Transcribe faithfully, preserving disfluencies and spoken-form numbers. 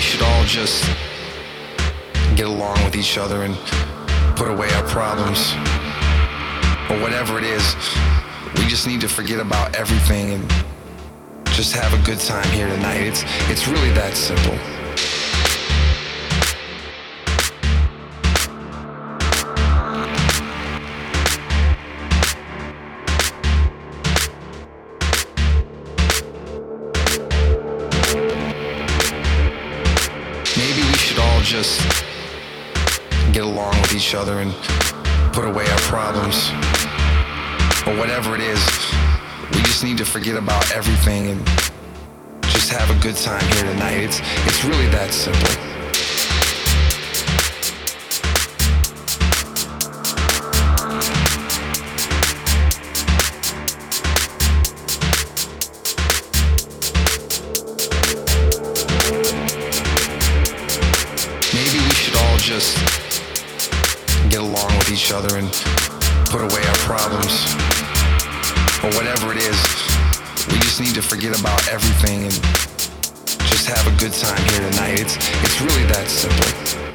should all just get along with each other and put away our problems. Or whatever it is, we just need to forget about everything and just have a good time here tonight. It's, it's really that simple. Maybe we should all just get along with each other and put away our problems. Or whatever it is, we just need to forget about everything and just have a good time here tonight. It's, it's really that simple. Maybe we should all just get along with each other and put away our problems. Or whatever it is, we just need to forget about everything and just have a good time here tonight. It's, it's really that simple.